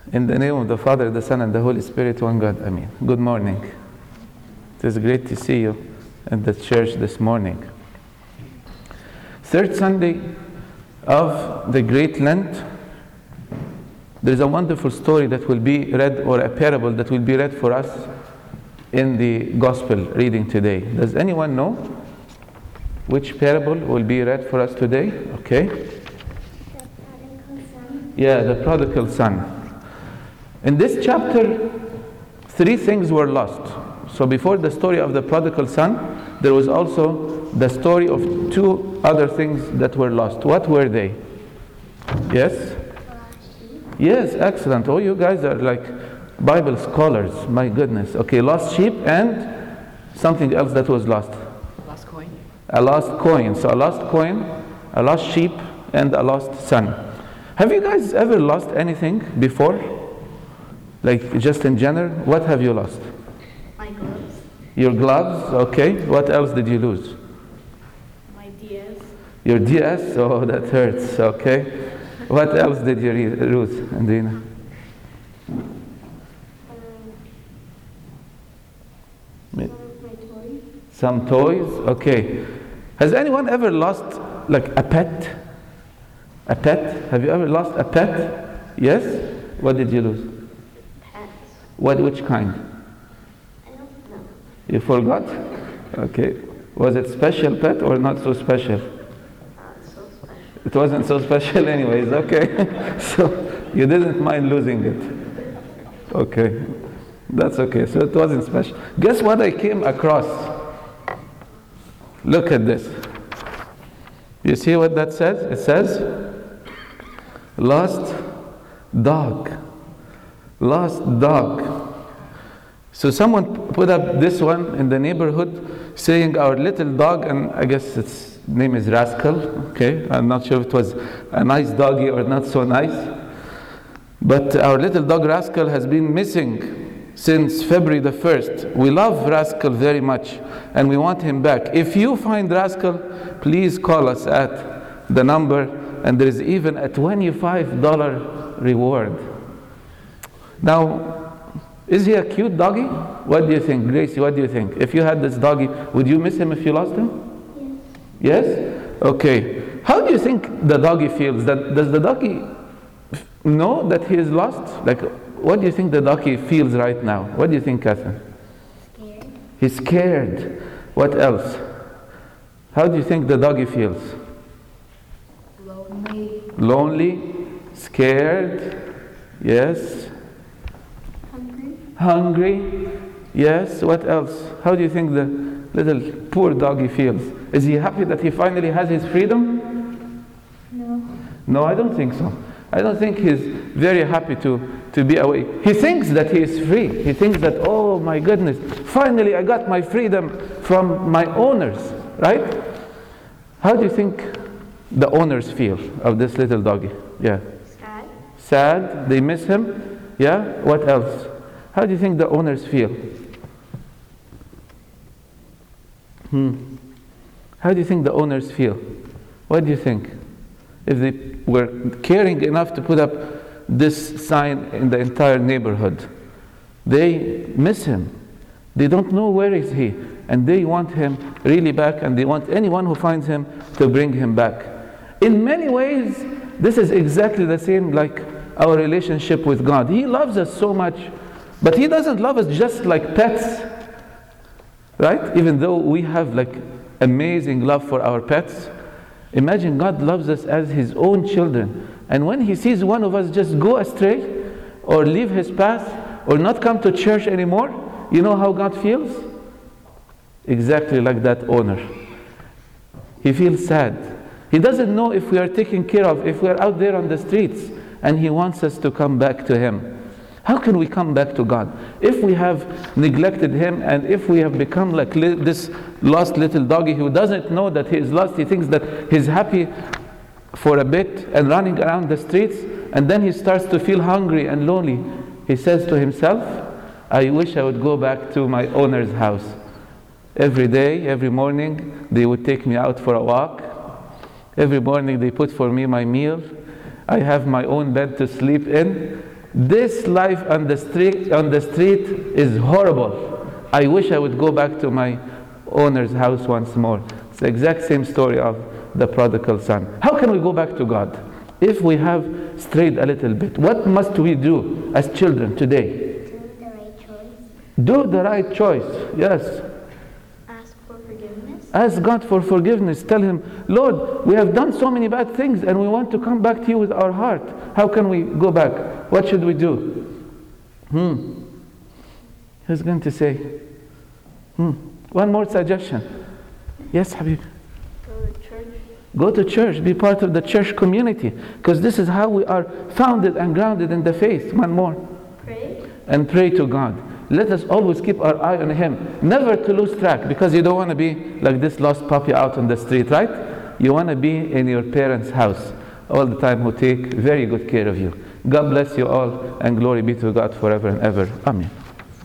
In the name of the Father, the Son, and the Holy Spirit, one God. Amen. Good morning. It is great to see you at the church this morning. Third Sunday of the Great Lent. There is a wonderful story that will be read, or a parable that will be read for us in the Gospel reading today. Does anyone know which parable will be read for us today? Okay. The prodigal son. Yeah, the prodigal son. In this chapter, three things were lost. So before the story of the prodigal son, there was also the story of two other things that were lost. What were they? Yes? Yes, excellent. Oh, you guys are like Bible scholars. My goodness. Okay, lost sheep and something else that was lost. Lost coin. A lost coin. So a lost coin, a lost sheep, and a lost son. Have you guys ever lost anything before? Like just in general, what have you lost? My gloves. Your gloves, okay. What else did you lose? My DS. Your DS, oh that hurts, okay. What else did you lose, Andrina? My toys. Some toys, okay. Has anyone ever lost like a pet? A pet? Have you ever lost a pet? Yes? What did you lose? Pets. Which kind? I don't know. You forgot? Okay. Was it special pet or not so special? So special. It wasn't so special anyways, okay. So you didn't mind losing it. Okay. That's okay. So it wasn't special. Guess what I came across? Look at this. You see what that says? It says, lost dog. Lost dog. So someone put up this one in the neighborhood saying our little dog, and I guess its name is Rascal. Okay, I'm not sure if it was a nice doggy or not so nice. But our little dog Rascal has been missing since February the 1st. We love Rascal very much and we want him back. If you find Rascal, please call us at the number, and there is even a $25 reward. Now, is he a cute doggy? What do you think, Gracie? What do you think? If you had this doggy, would you miss him if you lost him? Yes. Yes? Okay. How do you think the doggy feels? Does the doggy know that he is lost? Like, what do you think the doggy feels right now? What do you think, Catherine? Scared. He's scared. What else? How do you think the doggy feels? Lonely. Lonely, scared, yes. Hungry. Hungry, yes. What else? How do you think the little poor doggy feels? Is he happy that he finally has his freedom? No. No, I don't think so. I don't think he's very happy to be away. He thinks that he is free. He thinks that, oh my goodness, finally I got my freedom from my owners, right? How do you think the owners feel of this little doggy? Yeah. Sad. Sad, they miss him. Yeah, what else? How do you think the owners feel? How do you think the owners feel? What do you think? If they were caring enough to put up this sign in the entire neighborhood, they miss him. They don't know where is he, and they want him really back, and they want anyone who finds him to bring him back. In many ways, this is exactly the same like our relationship with God. He loves us so much, but He doesn't love us just like pets, right? Even though we have like amazing love for our pets, imagine God loves us as His own children. And when He sees one of us just go astray, or leave His path, or not come to church anymore, you know how God feels? Exactly like that owner. He feels sad. He doesn't know if we are taken care of, if we are out there on the streets, and He wants us to come back to Him. How can we come back to God? If we have neglected Him, and if we have become like this lost little doggy who doesn't know that he is lost, he thinks that he's happy for a bit and running around the streets, and then he starts to feel hungry and lonely. He says to himself, I wish I would go back to my owner's house. Every day, every morning, they would take me out for a walk. Every morning they put for me my meal. I have my own bed to sleep in. This life on the street is horrible. I wish I would go back to my owner's house once more. It's the exact same story of the prodigal son. How can we go back to God if we have strayed a little bit? What must we do as children today? Do the right choice. Do the right choice. Yes. Ask for forgiveness. Ask God for forgiveness. Tell Him, Lord, we have done so many bad things and we want to come back to you with our heart. How can we go back? What should we do? Who's going to say? One more suggestion. Yes, Habib. Go to church. Go to church. Be part of the church community. Because this is how we are founded and grounded in the faith. One more. Pray. And pray to God. Let us always keep our eye on Him. Never to lose track, because you don't want to be like this lost puppy out on the street, right? You want to be in your parents' house all the time, who take very good care of you. God bless you all, and glory be to God forever and ever. Amen.